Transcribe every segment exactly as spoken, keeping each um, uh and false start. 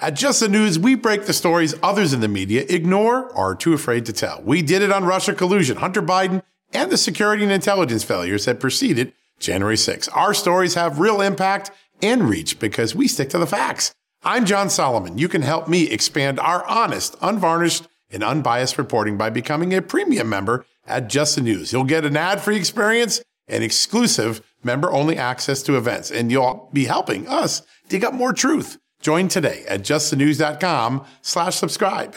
At Just the News, we break the stories others in the media ignore or are too afraid to tell. We did it on Russia collusion, Hunter Biden, and the security and intelligence failures that preceded January sixth. Our stories have real impact and reach because we stick to the facts. I'm John Solomon. You can help me expand our honest, unvarnished, and unbiased reporting by becoming a premium member at Just the News. You'll get an ad-free experience and exclusive member-only access to events, and you'll be helping us dig up more truth. Join today at justthenews.com slash subscribe.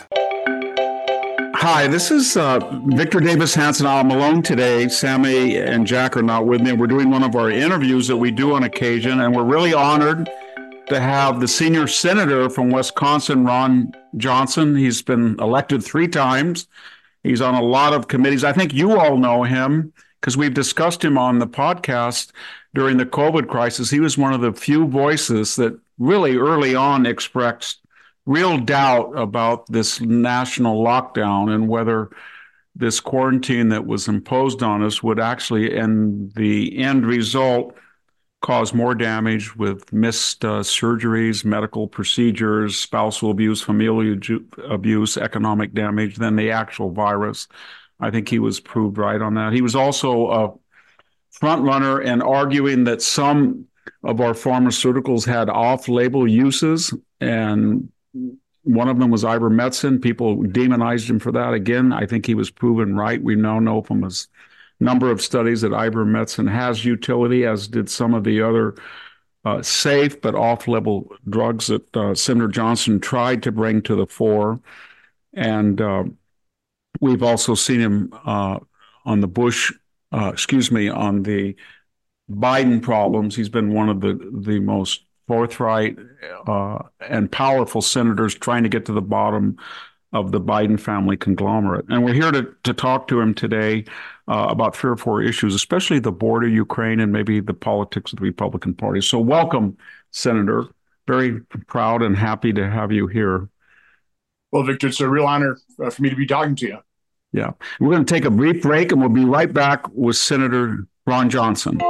Hi, this is uh, Victor Davis Hanson. I'm alone today. Sammy and Jack are not with me. We're doing one of our interviews that we do on occasion, and we're really honored to have the senior senator from Wisconsin, Ron Johnson. He's been elected three times. He's on a lot of committees. I think you all know him because we've discussed him on the podcast during the COVID crisis. He was one of the few voices that really early on expressed real doubt about this national lockdown and whether this quarantine that was imposed on us would actually, in the end result, cause more damage with missed uh, surgeries, medical procedures, spousal abuse, familial ju- abuse, economic damage than the actual virus. I think he was proved right on that. He was also a front runner in arguing that some of our pharmaceuticals had off-label uses, and one of them was ivermectin. People demonized him for that. Again, I think he was proven right. We now know from his number of studies that ivermectin has utility, as did some of the other uh, safe but off-label drugs that uh, Senator Johnson tried to bring to the fore. And uh, we've also seen him uh, on the Bush, uh, excuse me, on the Biden problems. He's been one of the, the most forthright uh, and powerful senators trying to get to the bottom of the Biden family conglomerate. And we're here to, to talk to him today uh, about three or four issues, especially the border, Ukraine, and maybe the politics of the Republican Party. So welcome, Senator. Very proud and happy to have you here. Well, Victor, it's a real honor uh, for me to be talking to you. Yeah. We're going to take a brief break, and we'll be right back with Senator Ron Johnson.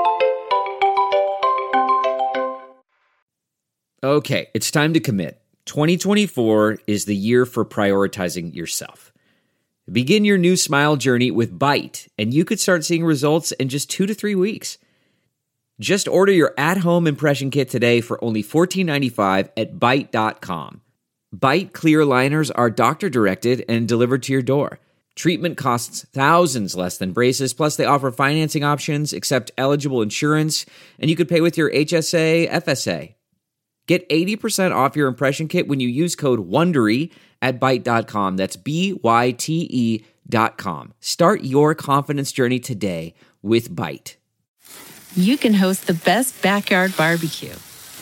Okay, it's time to commit. twenty twenty-four is the year for prioritizing yourself. Begin your new smile journey with Byte, and you could start seeing results in just two to three weeks. Just order your at-home impression kit today for only fourteen ninety-five at byte dot com. Byte clear liners are doctor-directed and delivered to your door. Treatment costs thousands less than braces, plus they offer financing options, accept eligible insurance, and you could pay with your H S A, F S A. Get eighty percent off your impression kit when you use code WONDERY at byte dot com. That's B Y T E dot com. Start your confidence journey today with Byte. You can host the best backyard barbecue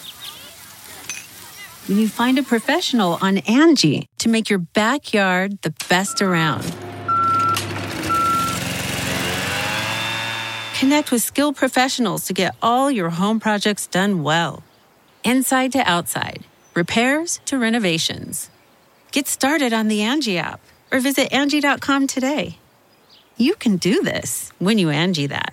when you find a professional on Angie to make your backyard the best around. Connect with skilled professionals to get all your home projects done well. Inside to outside, repairs to renovations. Get started on the Angie app or visit Angie dot com today. You can do this when you Angie that.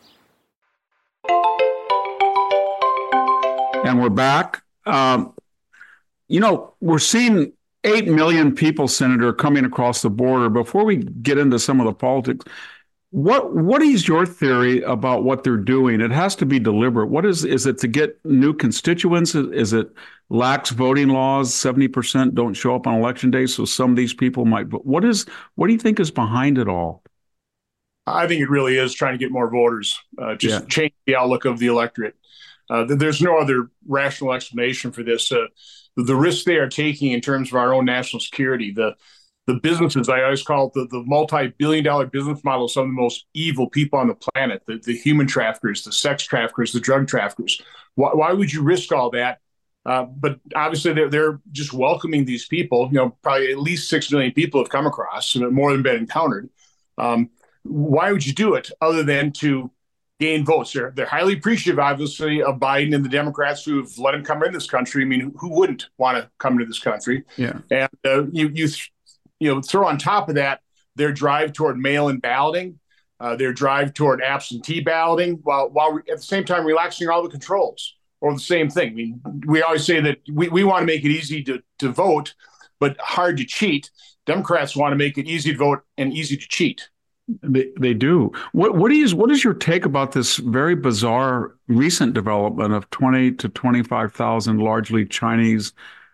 And we're back. Um, you know, we're seeing eight million people, Senator, coming across the border. Before we get into some of the politics, What what is your theory about what they're doing? It has to be deliberate. What is is it to get new constituents? Is it lax voting laws? seventy percent don't show up on election day, so some of these people might vote. What is what do you think is behind it all? I think it really is trying to get more voters, uh, just yeah. change the outlook of the electorate. Uh, there's no other rational explanation for this. Uh, the risks they are taking in terms of our own national security, the The businesses, I always call it the, the multi-billion dollar business model of some of the most evil people on the planet, the, the human traffickers, the sex traffickers, the drug traffickers. Why, why would you risk all that? Uh, but obviously, they're, they're just welcoming these people. You know, probably at least six million people have come across, more than been encountered. Um, why would you do it other than to gain votes? They're, they're highly appreciative, obviously, of Biden and the Democrats who have let him come into this country. I mean, who wouldn't want to come into this country? Yeah. And uh, you, you, you know, throw on top of that their drive toward mail-in balloting, uh, their drive toward absentee balloting, while while at the same time relaxing all the controls. over the same thing. I mean, we always say that we, we want to make it easy to, to vote, but hard to cheat. Democrats want to make it easy to vote and easy to cheat. They they do. What what is what is your take about this very bizarre recent development of twenty to twenty-five thousand largely Chinese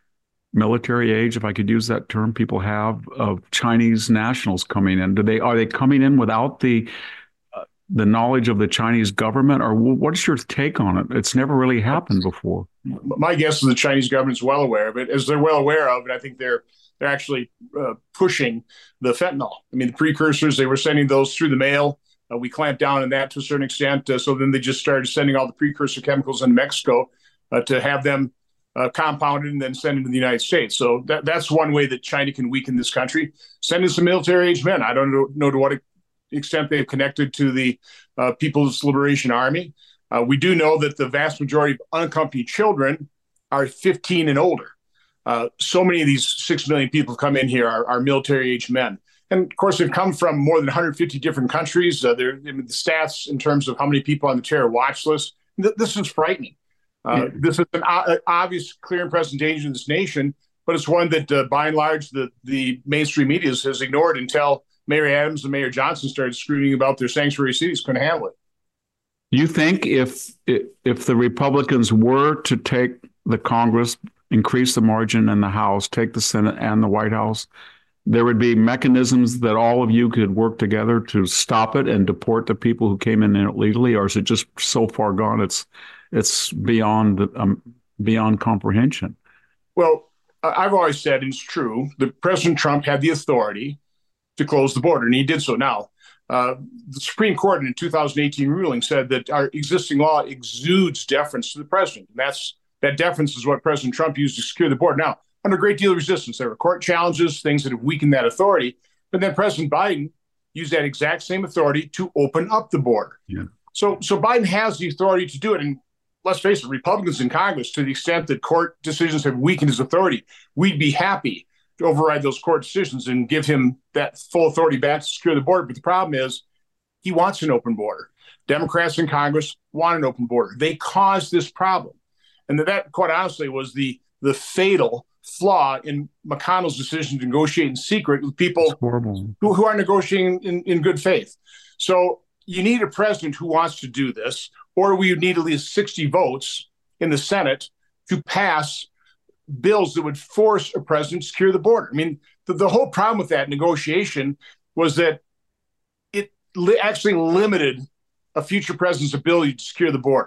military age, if I could use that term, people have of Chinese nationals coming in? Do they are they coming in without the uh, the knowledge of the Chinese government, or what's your take on it? It's never really happened before. My guess is the Chinese government's well aware of it. As they're well aware of it, I think they're they're actually uh, pushing the fentanyl. I mean, the precursors, they were sending those through the mail. Uh, we clamped down on that to a certain extent. Uh, so then they just started sending all the precursor chemicals in Mexico uh, to have them uh, compounded and then sent into the United States. So that, that's one way that China can weaken this country. Send in some military-age men. I don't know, know to what extent they've connected to the uh, People's Liberation Army. Uh, we do know that the vast majority of unaccompanied children are fifteen and older. Uh, so many of these six million people who come in here are, are military-age men. And, of course, they've come from more than one hundred fifty different countries. Uh, they're, I mean, the stats in terms of how many people on the terror watch list, th- this is frightening. Uh, yeah. This is an o- obvious, clear and present danger in this nation, but it's one that, uh, by and large, the, the mainstream media has ignored until Mayor Adams and Mayor Johnson started screaming about their sanctuary cities couldn't handle it. You think if if the Republicans were to take the Congress, increase the margin in the House, take the Senate and the White House, there would be mechanisms that all of you could work together to stop it and deport the people who came in illegally, or is it just so far gone it's it's beyond um, beyond comprehension? Well, I've always said, and it's true, that President Trump had the authority to close the border, and he did so. Now, uh, the Supreme Court in a two thousand eighteen ruling said that our existing law exudes deference to the president, and that's that deference is what President Trump used to secure the border. Now, under a great deal of resistance, there were court challenges, things that have weakened that authority. But then President Biden used that exact same authority to open up the border. Yeah. So, so Biden has the authority to do it. And let's face it, Republicans in Congress, to the extent that court decisions have weakened his authority, we'd be happy to override those court decisions and give him that full authority back to secure the border. But the problem is he wants an open border. Democrats in Congress want an open border. They caused this problem. And that, quite honestly, was the the fatal flaw in McConnell's decision to negotiate in secret with people who, who are negotiating in, in good faith. So you need a president who wants to do this, or we would need at least sixty votes in the Senate to pass bills that would force a president to secure the border. I mean, the, the whole problem with that negotiation was that it li- actually limited a future president's ability to secure the border.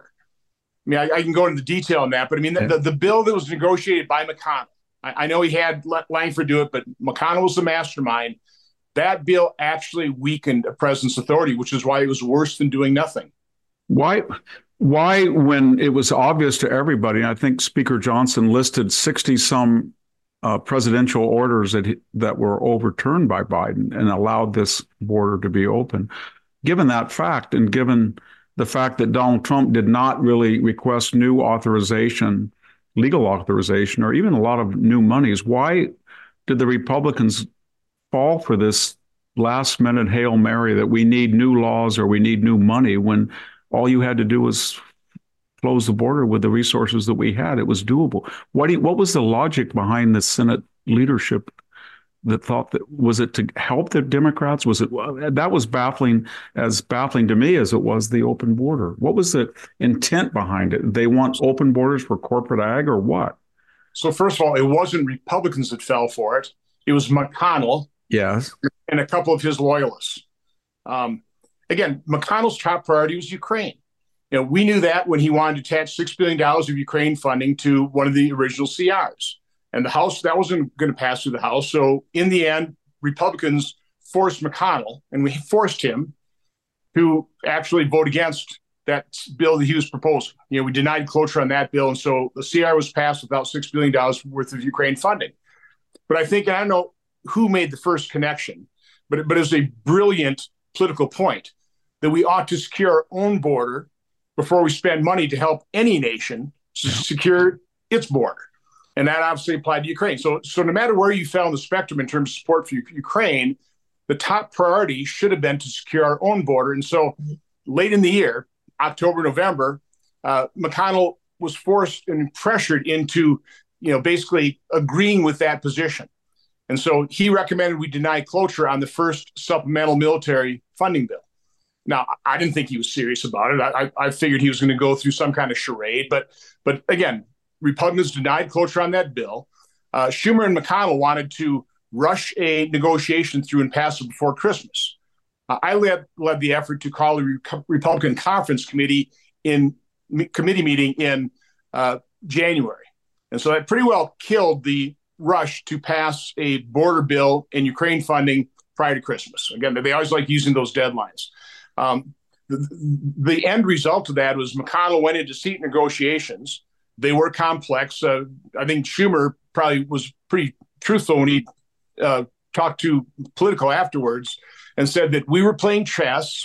I mean, I, I can go into the detail on that, but I mean, the, the bill that was negotiated by McConnell, I, I know he had Langford do it, but McConnell was the mastermind. That bill actually weakened a president's authority, which is why it was worse than doing nothing. Why, why, when it was obvious to everybody, I think Speaker Johnson listed sixty some uh, presidential orders that that were overturned by Biden and allowed this border to be open. Given that fact, and given the fact that Donald Trump did not really request new authorization, legal authorization, or even a lot of new monies, why did the Republicans fall for this last minute Hail Mary that we need new laws or we need new money when all you had to do was close the border with the resources that we had? It was doable. What, do you, what was the logic behind the Senate leadership that thought that, was it to help the Democrats? Was it, that was baffling, as baffling to me as it was the open border. What was the intent behind it? They want open borders for corporate ag or what? So first of all, it wasn't Republicans that fell for it. It was McConnell. Yes. And a couple of his loyalists. Um, again, McConnell's top priority was Ukraine. You know, we knew that when he wanted to attach six billion dollars of Ukraine funding to one of the original C Rs. And the House, that wasn't going to pass through the House. So in the end, Republicans forced McConnell, and we forced him to actually vote against that bill that he was proposing. You know, we denied cloture on that bill. And so the C R was passed without six billion dollars worth of Ukraine funding. But I think, and I don't know who made the first connection, but, but it was a brilliant political point that we ought to secure our own border before we spend money to help any nation to secure its border. And that obviously applied to Ukraine. So, so no matter where you fell on the spectrum in terms of support for Ukraine, the top priority should have been to secure our own border. And so late in the year, October, November, uh, McConnell was forced and pressured into, you know, basically agreeing with that position. And so he recommended we deny cloture on the first supplemental military funding bill. Now, I didn't think he was serious about it. I, I figured he was going to go through some kind of charade. But, but again, Republicans denied cloture on that bill. Uh, Schumer and McConnell wanted to rush a negotiation through and pass it before Christmas. Uh, I led, led the effort to call a Re- Republican conference committee in m- committee meeting in uh, January. And so that pretty well killed the rush to pass a border bill and Ukraine funding prior to Christmas. Again, they always like using those deadlines. Um, the, the end result of that was McConnell went into seat negotiations. They were complex. Uh, I think Schumer probably was pretty truthful when he uh, talked to Politico afterwards and said that we were playing chess,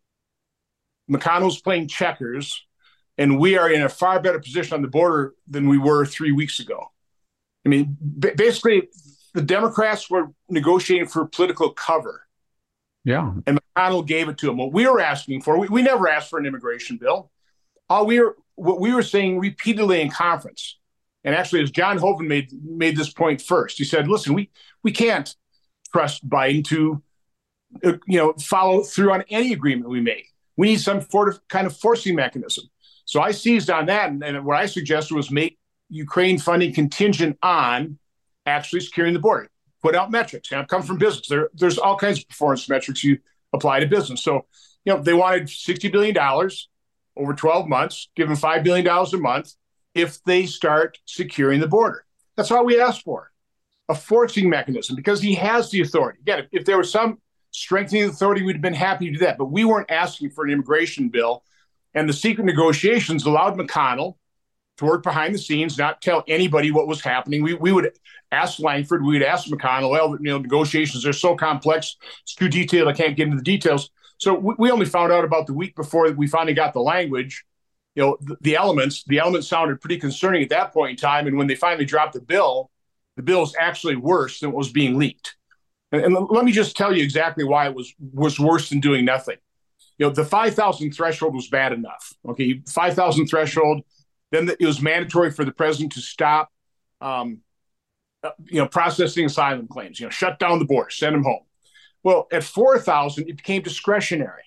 McConnell's playing checkers, and we are in a far better position on the border than we were three weeks ago. I mean, b- basically, the Democrats were negotiating for political cover. Yeah. And McConnell gave it to them. What we were asking for, we, we never asked for an immigration bill. All we were, what we were saying repeatedly in conference, and actually, as John Hoeven made made this point first, he said, "Listen, we we can't trust Biden to, uh, you know, follow through on any agreement we make. We need some sort of kind of forcing mechanism." So I seized on that, and, and what I suggested was make Ukraine funding contingent on actually securing the border. Put out metrics. You know, come from business. There, there's all kinds of performance metrics you apply to business. So, you know, they wanted sixty billion dollars over twelve months, give them five billion dollars a month if they start securing the border. That's all we asked for, a forcing mechanism, because he has the authority. Again, if, if there was some strengthening of authority, we'd have been happy to do that. But we weren't asking for an immigration bill. And the secret negotiations allowed McConnell to work behind the scenes, not tell anybody what was happening. We we would ask Langford, we would ask McConnell, well, you know, negotiations are so complex, it's too detailed, I can't get into the details. So we, we only found out about the week before we finally got the language, you know, the, the elements. The elements sounded pretty concerning at that point in time. And when they finally dropped the bill, the bill is actually worse than what was being leaked. And, and let me just tell you exactly why it was was worse than doing nothing. You know, the five thousand threshold was bad enough. Okay, five thousand threshold. Then it was mandatory for the president to stop, um, you know, processing asylum claims. You know, shut down the border, send them home. Well, at four thousand, it became discretionary.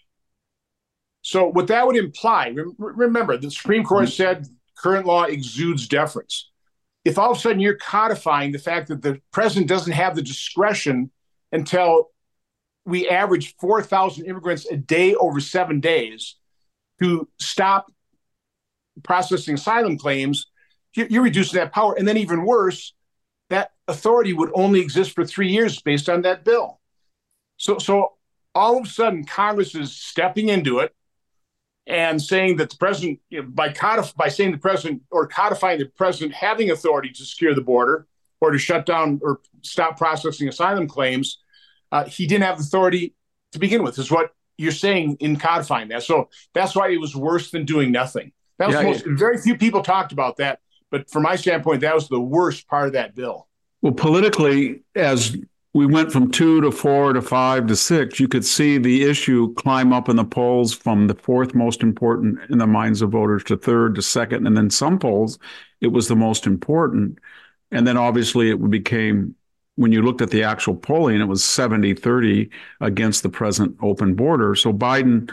So what that would imply, re- remember, the Supreme Court said current law exudes deference. If all of a sudden you're codifying the fact that the president doesn't have the discretion until we average four thousand immigrants a day over seven days to stop processing asylum claims, you're reducing that power. And then even worse, that authority would only exist for three years based on that bill. So, so all of a sudden, Congress is stepping into it and saying that the president, you know, by codif- by saying the president or codifying the president having authority to secure the border or to shut down or stop processing asylum claims, uh, he didn't have authority to begin with, is what you're saying in codifying that. So that's why it was worse than doing nothing. That was yeah, most, it, very few people talked about that, but from my standpoint, that was the worst part of that bill. Well, politically, as we went from two to four to five to six, you could see the issue climb up in the polls from the fourth most important in the minds of voters to third to second. And then some polls, it was the most important. And then obviously it became, when you looked at the actual polling, it was seventy thirty against the present open border. So Biden,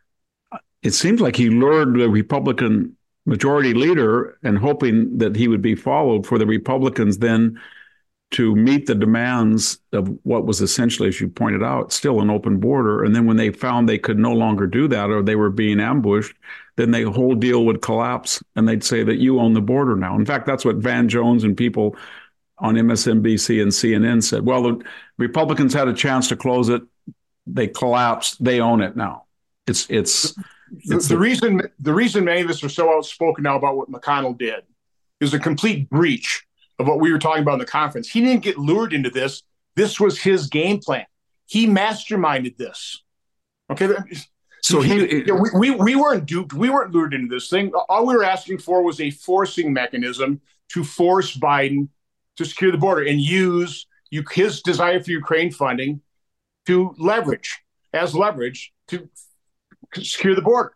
it seems like he lured the Republican majority leader and hoping that he would be followed for the Republicans then to meet the demands of what was essentially, as you pointed out, still an open border. And then when they found they could no longer do that or they were being ambushed, then the whole deal would collapse and they'd say that you own the border now. In fact, that's what Van Jones and people on M S N B C and C N N said. Well, the Republicans had a chance to close it. They collapsed. They own it now. It's it's, it's the, the reason the reason many of us are so outspoken now about what McConnell did is a complete breach of what we were talking about in the conference. He didn't get lured into this. This was his game plan. He masterminded this. Okay. So he, he you know, we, we we weren't duped. We weren't lured into this thing. All we were asking for was a forcing mechanism to force Biden to secure the border and use you, his desire for Ukraine funding to leverage, as leverage, to secure the border.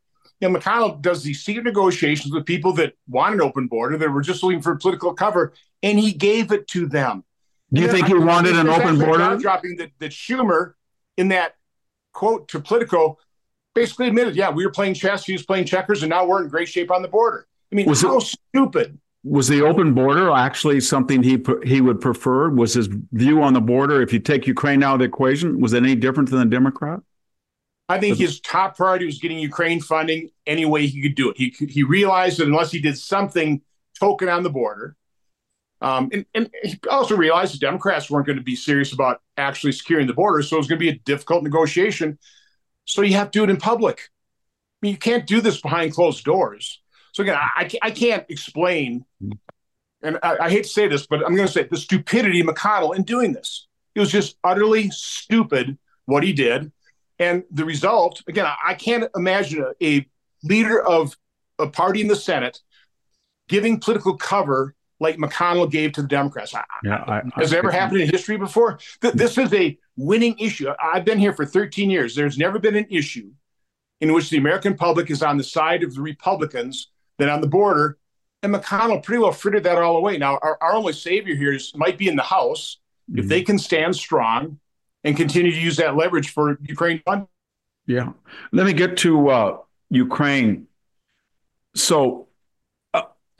you know, McConnell does these secret negotiations with people that want an open border, that were just looking for political cover, and he gave it to them. Do you and think he wanted an open border? Dropping that, that Schumer, in that quote to Politico, basically admitted, yeah, we were playing chess, he was playing checkers, and now we're in great shape on the border. I mean, was how it, stupid. Was the open border actually something he he would prefer? Was his view on the border, if you take Ukraine out of the equation, was it any different than the Democrat? I think his top priority was getting Ukraine funding any way he could do it. He he realized that unless he did something token on the border, um, and, and he also realized the Democrats weren't going to be serious about actually securing the border, so it was going to be a difficult negotiation. So you have to do it in public. I mean, you can't do this behind closed doors. So again, I, I can't explain, and I, I hate to say this, but I'm going to say the stupidity of McConnell in doing this. It was just utterly stupid what he did. And the result, again, I can't imagine a, a leader of a party in the Senate giving political cover like McConnell gave to the Democrats. Yeah, I, Has I, it ever I, happened in history before? This is a winning issue. I've been here for thirteen years. There's never been an issue in which the American public is on the side of the Republicans than on the border. And McConnell pretty well frittered that all away. Now, our, our only savior here is might be in the House mm-hmm. if they can stand strong and continue to use that leverage for Ukraine. Yeah. Let me get to uh, Ukraine. So uh,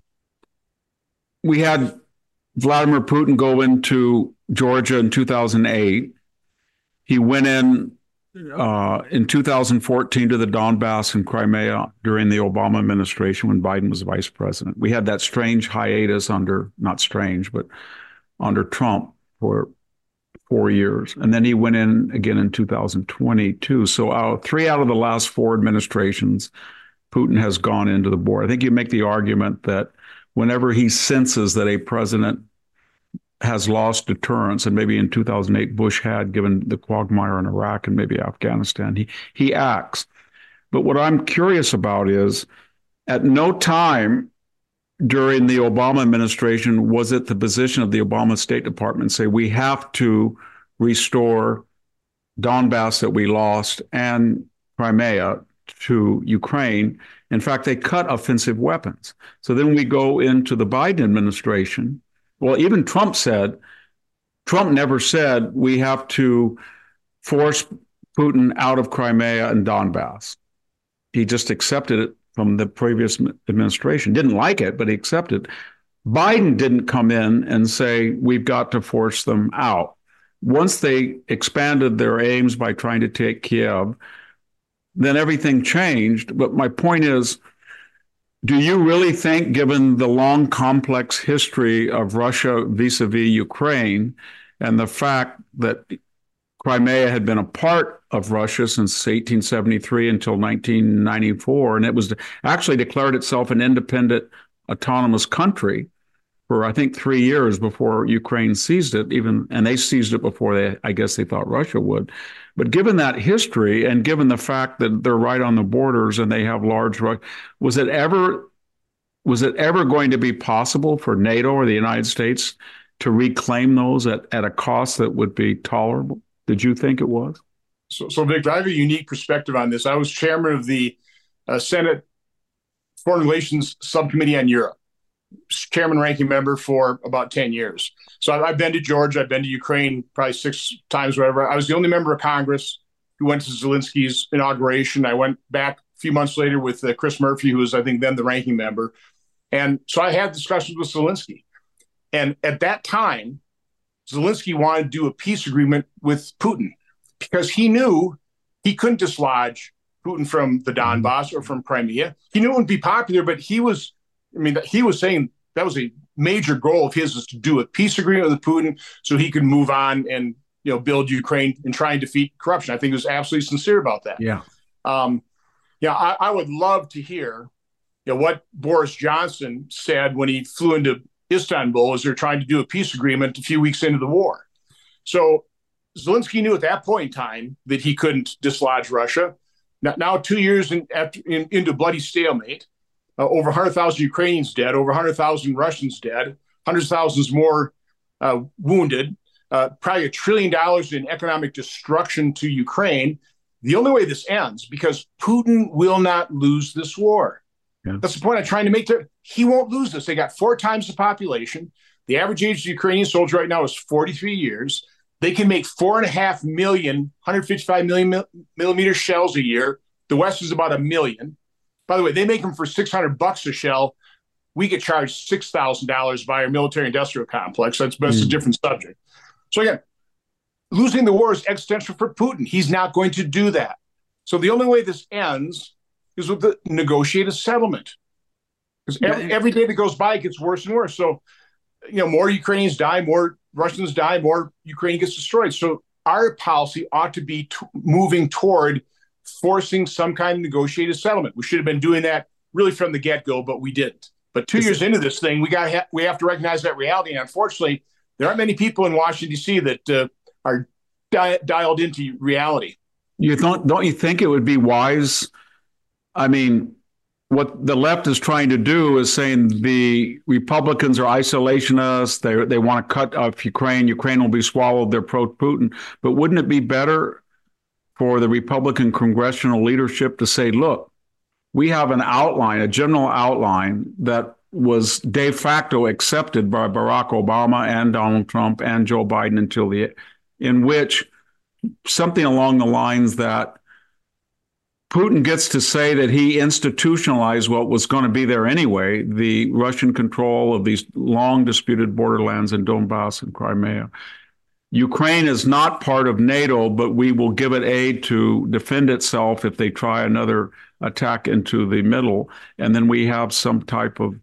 we had Vladimir Putin go into Georgia in two thousand eight. He went in uh, in two thousand fourteen to the Donbass and Crimea during the Obama administration when Biden was vice president. We had that strange hiatus under, not strange, but under Trump for four years. And then he went in again in two thousand twenty-two. So uh, three out of the last four administrations, Putin has gone into the border. I think you make the argument that whenever he senses that a president has lost deterrence, and maybe in two thousand eight Bush had, given the quagmire in Iraq and maybe Afghanistan, he, he acts. But what I'm curious about is, at no time during the Obama administration was it the position of the Obama State Department say we have to restore Donbass that we lost and Crimea to Ukraine. In fact, they cut offensive weapons. So then we go into the Biden administration. Well, even Trump said, Trump never said we have to force Putin out of Crimea and Donbass. He just accepted it from the previous administration. Didn't like it, but he accepted. Biden didn't come in and say, we've got to force them out. Once they expanded their aims by trying to take Kiev, then everything changed. But my point is, do you really think, given the long, complex history of Russia vis-a-vis Ukraine and the fact that Crimea had been a part of Russia since eighteen seventy-three until nineteen ninety-four, and it was actually declared itself an independent, autonomous country for, I think, three years before Ukraine seized it, even, and they seized it before they, I guess they thought Russia would. But given that history and given the fact that they're right on the borders and they have large, was it ever, was it ever going to be possible for NATO or the United States to reclaim those at, at a cost that would be tolerable? Did you think it was? So, so Victor, I have a unique perspective on this. I was chairman of the uh, Senate Foreign Relations Subcommittee on Europe, chairman ranking member for about ten years. So I've, I've been to Georgia, I've been to Ukraine probably six times, whatever. I was the only member of Congress who went to Zelensky's inauguration. I went back a few months later with uh, Chris Murphy, who was, I think, then the ranking member. And so I had discussions with Zelensky. And at that time, Zelensky wanted to do a peace agreement with Putin because he knew he couldn't dislodge Putin from the Donbass or from Crimea. He knew it wouldn't be popular, but he was, I mean, he was saying that was a major goal of his, was to do a peace agreement with Putin so he could move on and, you know, build Ukraine and try and defeat corruption. I think he was absolutely sincere about that. Yeah. Um, yeah, I, I would love to hear, you know, what Boris Johnson said when he flew into Istanbul as they're trying to do a peace agreement a few weeks into the war. So Zelensky knew at that point in time that he couldn't dislodge Russia. Now, now two years in, after, in, into bloody stalemate, uh, over one hundred thousand Ukrainians dead, over one hundred thousand Russians dead, hundreds of thousands more uh, wounded, uh, probably a trillion dollars in economic destruction to Ukraine. the only way this ends, because Putin will not lose this war. Yeah. That's the point I'm trying to make there. He won't lose this. They got four times the population. The average age of the Ukrainian soldier right now is forty-three years. They can make four and a half million, one hundred fifty-five million millimeter shells a year. The West is about a million. By the way, they make them for six hundred bucks a shell. We get charged six thousand dollars by our military industrial complex. That's, that's mm. a different subject. So again, losing the war is existential for Putin. He's not going to do that. So the only way this ends is with the negotiated settlement. Because every, every day that goes by, it gets worse and worse. So, you know, more Ukrainians die, more Russians die, more Ukraine gets destroyed. So our policy ought to be t- moving toward forcing some kind of negotiated settlement. We should have been doing that really from the get-go, but we didn't. But two years into this thing, we got ha- we have to recognize that reality. And unfortunately, there aren't many people in Washington, D C that uh, are di- dialed into reality. You don't don't you think it would be wise? I mean, what the left is trying to do is saying the Republicans are isolationists. They they want to cut off Ukraine. Ukraine will be swallowed. They're pro-Putin. But wouldn't it be better for the Republican congressional leadership to say, look, we have an outline, a general outline that was de facto accepted by Barack Obama and Donald Trump and Joe Biden until the, in which something along the lines that Putin gets to say that he institutionalized what was going to be there anyway, the Russian control of these long disputed borderlands in Donbass and Crimea. Ukraine is not part of NATO, but we will give it aid to defend itself if they try another attack into the middle. And then we have some type of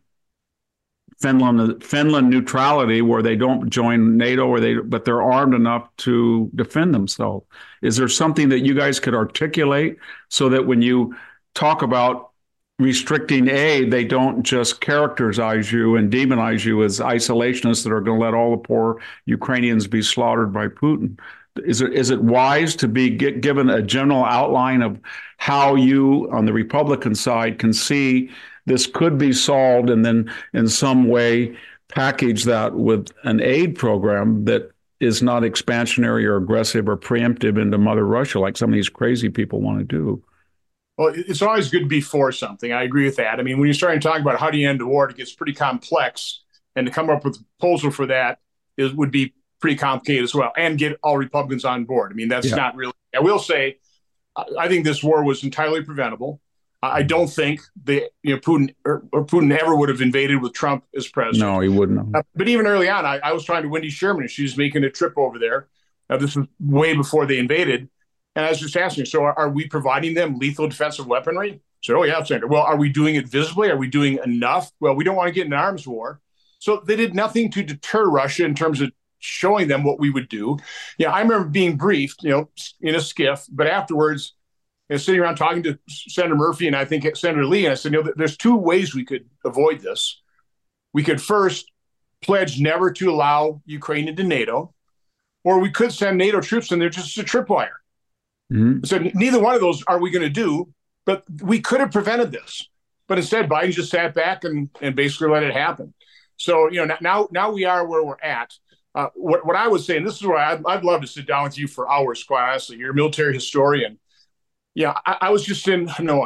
Finland Finland neutrality where they don't join NATO, or they but they're armed enough to defend themselves. Is there something that you guys could articulate so that when you talk about restricting aid, they don't just characterize you and demonize you as isolationists that are going to let all the poor Ukrainians be slaughtered by Putin? Is it is it wise to be get, given a general outline of how you, on the Republican side, can see this could be solved, and then in some way package that with an aid program that is not expansionary or aggressive or preemptive into Mother Russia like some of these crazy people want to do? Well, it's always good to be for something. I agree with that. I mean, when you're starting to talk about how do you end the war, it gets pretty complex, and to come up with a proposal for that is would be pretty complicated as well, and get all Republicans on board. I mean, that's yeah. not really, I will say, I think this war was entirely preventable. I don't think the you know Putin or, or Putin ever would have invaded with Trump as president. No, he wouldn't. Uh, but even early on, I, I was talking to Wendy Sherman, and she was making a trip over there. Uh, this was way before they invaded, and I was just asking her, so are, are we providing them lethal defensive weaponry? So, oh yeah, Senator. Well, are we doing it visibly? Are we doing enough? Well, we don't want to get in an arms war. So they did nothing to deter Russia in terms of showing them what we would do. Yeah, I remember being briefed, you know, in a skiff, but afterwards, you know, sitting around talking to Senator Murphy and I think Senator Lee, and I said, you know, there's two ways we could avoid this. We could first pledge never to allow Ukraine into NATO, or we could send NATO troops in there just as a tripwire. Mm-hmm. So neither one of those are we going to do, but we could have prevented this. But instead, Biden just sat back and, and basically let it happen. So, you know, now now we are where we're at. Uh, what, what I would say, and this is where I'd, I'd love to sit down with you for hours, quite honestly. You're a military historian. Yeah, I, I was just in Hanoi.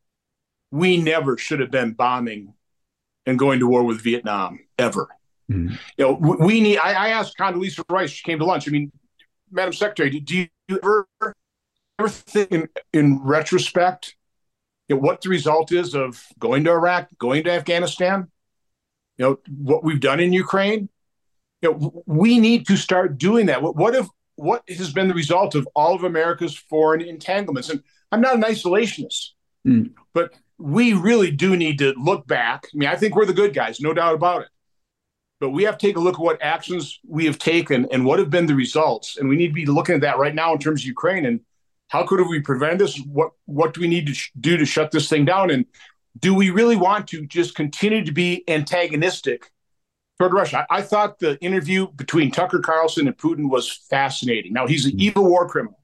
We never should have been bombing and going to war with Vietnam, ever. Mm-hmm. You know, we, we need, I, I asked Condoleezza Rice, she came to lunch. I mean, Madam Secretary, do, do you ever, ever think in, in retrospect, you know, what the result is of going to Iraq, going to Afghanistan, you know, what we've done in Ukraine? You know, we need to start doing that. What, what if, what has been the result of all of America's foreign entanglements? And I'm not an isolationist, mm. but we really do need to look back. I mean, I think we're the good guys, no doubt about it. But we have to take a look at what actions we have taken and what have been the results. And we need to be looking at that right now in terms of Ukraine. And how could we prevent this? What, what do we need to sh- do to shut this thing down? And do we really want to just continue to be antagonistic toward Russia? I, I thought the interview between Tucker Carlson and Putin was fascinating. Now, he's an evil war criminal.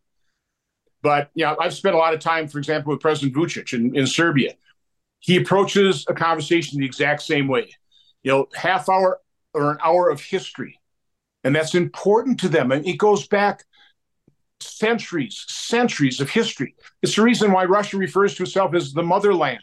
But, you know, I've spent a lot of time, for example, with President Vučić in, in Serbia. He approaches a conversation the exact same way. You know, half hour or an hour of history. And that's important to them. And it goes back centuries, centuries of history. It's the reason why Russia refers to itself as the motherland.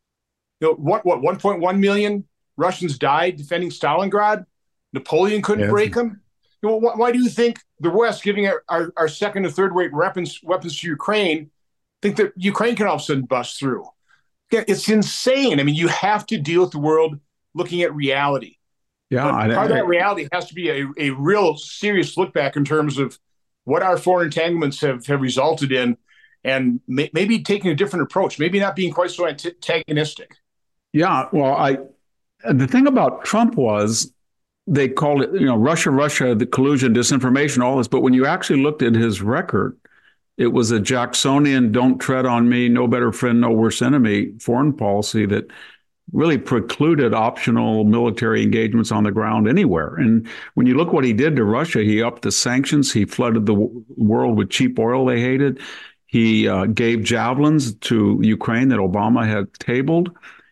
You know, what, what, one point one million Russians died defending Stalingrad? Napoleon couldn't yes. break them. You know, why, why do you think the West, giving our, our, our second and third rate weapons, weapons to Ukraine, think that Ukraine can all of a sudden bust through? It's insane. I mean, you have to deal with the world looking at reality. Yeah, I, part of that reality has to be a, a real serious look back in terms of what our foreign entanglements have, have resulted in, and may, maybe taking a different approach, maybe not being quite so antagonistic. Yeah, well, I the thing about Trump was they called it, you know, Russia, Russia, the collusion, disinformation, all this. But when you actually looked at his record, it was a Jacksonian, don't tread on me, no better friend, no worse enemy foreign policy that really precluded optional military engagements on the ground anywhere. And when you look what he did to Russia, he upped the sanctions. He flooded the w- world with cheap oil they hated. He uh, gave javelins to Ukraine that Obama had tabled.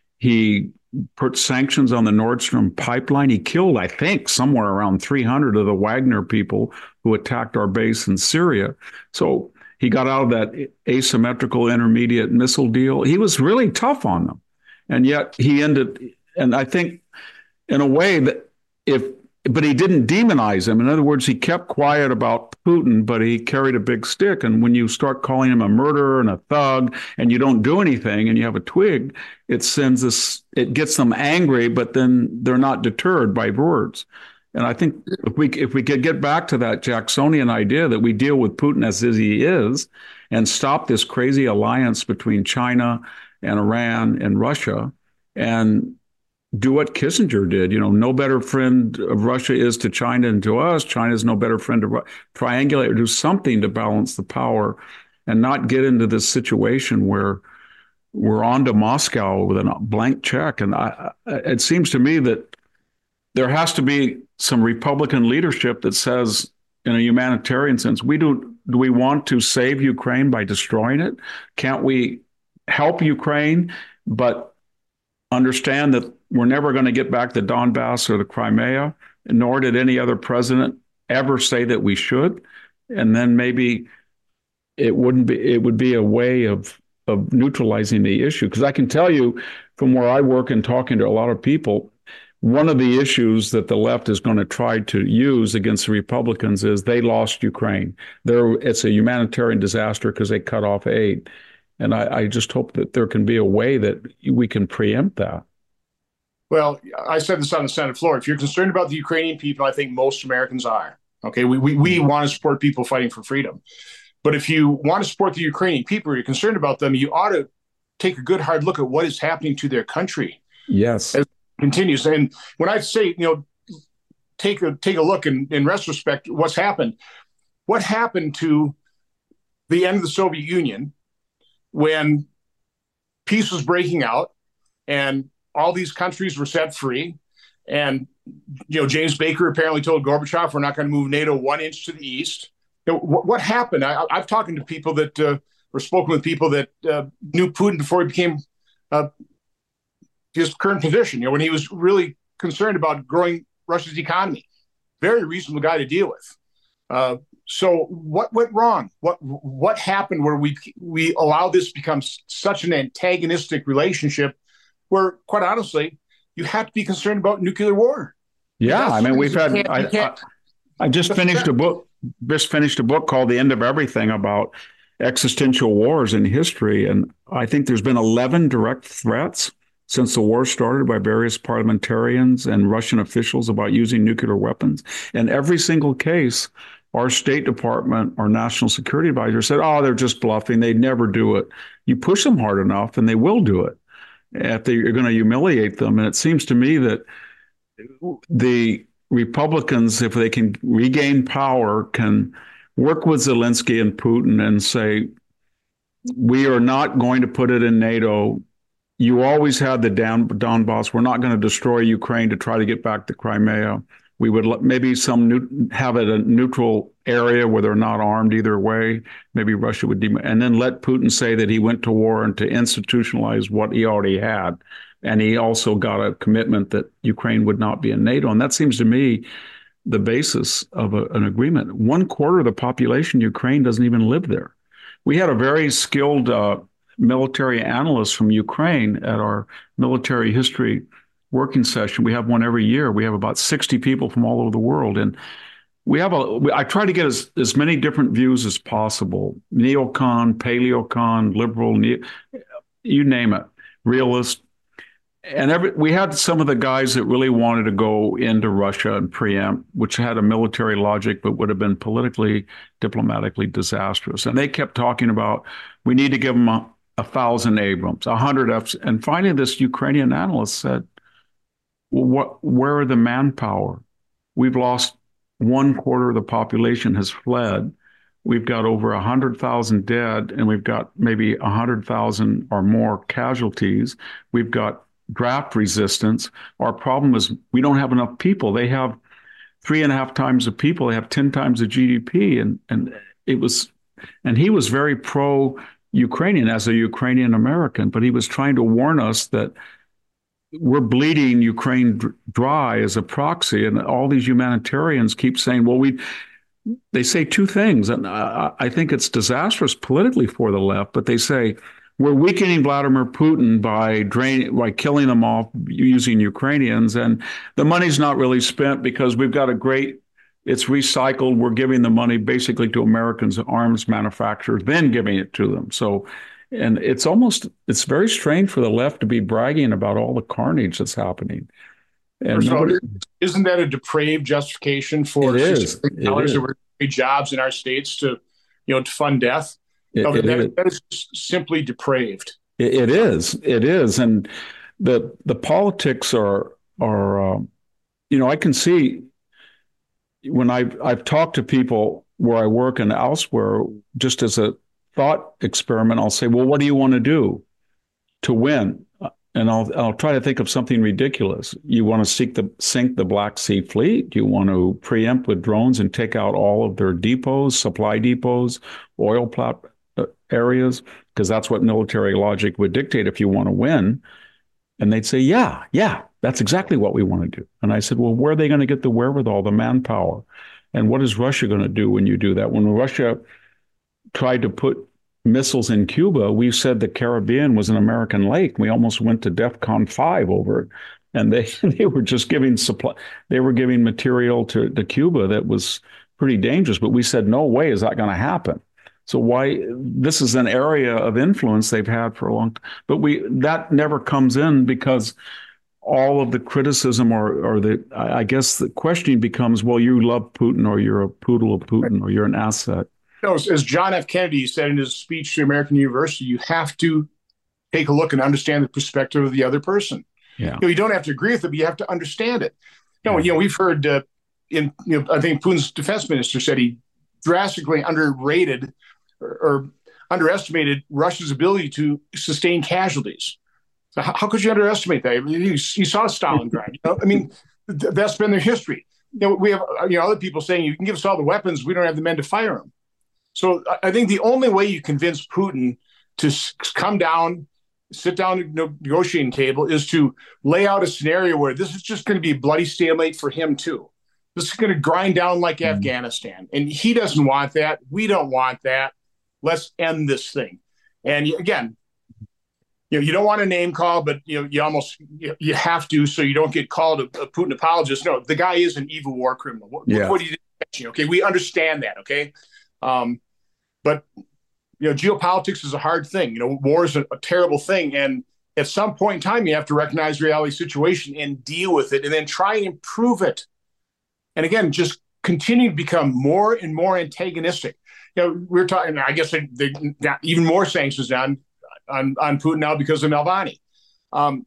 He put sanctions on the Nord Stream pipeline. He killed, I think, somewhere around three hundred of the Wagner people who attacked our base in Syria. So he got out of that asymmetrical intermediate missile deal. He was really tough on them. And yet he ended, and I think in a way that if, but he didn't demonize him. In other words, he kept quiet about Putin, but he carried a big stick. And when you start calling him a murderer and a thug, and you don't do anything, and you have a twig, it sends this, it gets them angry, but then they're not deterred by words. And I think if we if we could get back to that Jacksonian idea that we deal with Putin as he is, and stop this crazy alliance between China and Iran and Russia, and do what Kissinger did. You know, no better friend of Russia is to China and to us. China is no better friend to Russia. Triangulate or do something to balance the power, and not get into this situation where we're on to Moscow with a blank check. And I, it seems to me that there has to be some Republican leadership that says, in a humanitarian sense, we do, do we want to save Ukraine by destroying it? Can't we help Ukraine, but understand that we're never going to get back the Donbass or the Crimea, nor did any other president ever say that we should. And then maybe it wouldn't be, it would be a way of, of neutralizing the issue. Because I can tell you from where I work and talking to a lot of people, one of the issues that the left is going to try to use against the Republicans is they lost Ukraine. There, it's a humanitarian disaster because they cut off aid. And I, I just hope that there can be a way that we can preempt that. Well, I said this on the Senate floor. If you're concerned about the Ukrainian people, I think most Americans are. Okay, we we, we want to support people fighting for freedom. But if you want to support the Ukrainian people, or you're concerned about them, you ought to take a good hard look at what is happening to their country. Yes. As it continues. And when I say, you know, take a take a look in, in retrospect, what's happened? What happened to the end of the Soviet Union when peace was breaking out and all these countries were set free? And, you know, James Baker apparently told Gorbachev, we're not going to move NATO one inch to the east. You know, what, what happened? I, I've talked to people that, uh, or spoken with people that uh, knew Putin before he became uh, his current position, you know, when he was really concerned about growing Russia's economy. Very reasonable guy to deal with. Uh, so what went wrong? What what happened where we we allowed this to become such an antagonistic relationship where, quite honestly, you have to be concerned about nuclear war? Yeah, I mean, we've had. I, I, I just finished a book. Just finished a book called "The End of Everything" about existential wars in history, and I think there's been eleven direct threats since the war started by various parliamentarians and Russian officials about using nuclear weapons. And every single case, our State Department, our national security advisor said, oh, they're just bluffing. They'd never do it. You push them hard enough and they will do it if they're going to humiliate them. And it seems to me that the Republicans, if they can regain power, can work with Zelensky and Putin and say, we are not going to put it in NATO. You always had the Don, Donbass. We're not going to destroy Ukraine to try to get back to Crimea. We would let, maybe some new, have it a neutral area where they're not armed either way. Maybe Russia would, dem- and then let Putin say that he went to war and to institutionalize what he already had. And he also got a commitment that Ukraine would not be in NATO. And that seems to me the basis of a, an agreement. One quarter of the population in Ukraine doesn't even live there. We had a very skilled uh, military analyst from Ukraine at our military history working session. We have one every year. We have about sixty people from all over the world. And we have a, I try to get as, as many different views as possible. Neocon, paleocon, liberal, neo, you name it, realist. And every, we had some of the guys that really wanted to go into Russia and preempt, which had a military logic, but would have been politically, diplomatically disastrous. And they kept talking about, we need to give them a, a thousand Abrams, a hundred Fs. And finally, this Ukrainian analyst said, well, what, where are the manpower? We've lost one quarter of the population has fled. We've got over one hundred thousand dead, and we've got maybe one hundred thousand or more casualties. We've got draft resistance. Our problem is we don't have enough people. They have three and a half times the people. They have ten times the G D P. And, and it was, and he was very pro-Ukrainian as a Ukrainian American, but he was trying to warn us that we're bleeding Ukraine dry as a proxy. And all these humanitarians keep saying, well, we, they say two things. And I, I think it's disastrous politically for the left, but they say, we're weakening Vladimir Putin by drain, by killing them off using Ukrainians. And the money's not really spent because we've got a great, it's recycled. We're giving the money basically to Americans, arms manufacturers, then giving it to them. So, and it's almost, it's very strange for the left to be bragging about all the carnage that's happening. And nobody, isn't that a depraved justification for dollars that were jobs in our states to, you know, to fund death? It, no, it that, is. that is simply depraved. It, it is. It is. And the the politics are, are um, you know, I can see when I've, I've talked to people where I work and elsewhere, just as a thought experiment, I'll say, well, what do you want to do to win? And I'll I'll try to think of something ridiculous. You want to seek the sink the Black Sea Fleet? You want to preempt with drones and take out all of their depots, supply depots, oil plat areas? Because that's what military logic would dictate if you want to win. And they'd say, yeah, yeah, that's exactly what we want to do. And I said, well, where are they going to get the wherewithal, the manpower? And what is Russia going to do when you do that? When Russia tried to put missiles in Cuba, we said the Caribbean was an American lake. We almost went to DEFCON five over it. And they, they were just giving supply, they were giving material to, to Cuba that was pretty dangerous. But we said, no way is that going to happen. So why, this is an area of influence they've had for a long time. But we, that never comes in because all of the criticism or, or the, I guess the questioning becomes, well, you love Putin or you're a poodle of Putin or you're an asset. No, as John F. Kennedy said in his speech to American University, you have to take a look and understand the perspective of the other person. Yeah. You know, you don't have to agree with it, but you have to understand it. You know, yeah. you know we've heard uh, in, you know, I think Putin's defense minister said he drastically underrated or, or underestimated Russia's ability to sustain casualties. So how, how could you underestimate that? I mean, you, you saw Stalingrad. You know, I mean, th- that's been their history. You know, we have you know other people saying you can give us all the weapons, we don't have the men to fire them. So I think the only way you convince Putin to come down, sit down at the negotiating table is to lay out a scenario where this is just going to be a bloody stalemate for him too. This is going to grind down like mm-hmm. Afghanistan. And he doesn't want that. We don't want that. Let's end this thing. And again, you know, you don't want a name call, but you know, you almost you, you have to so you don't get called a, a Putin apologist. No, the guy is an evil war criminal. What, yeah. what are you doing? Okay, we understand that, okay? Um, but, you know, geopolitics is a hard thing. You know, war is a, a terrible thing. And at some point in time, you have to recognize the reality situation and deal with it and then try and improve it. And again, just continue to become more and more antagonistic. You know, we're talking, I guess they, they got even more sanctions on, on, on Putin now because of Navalny. Um,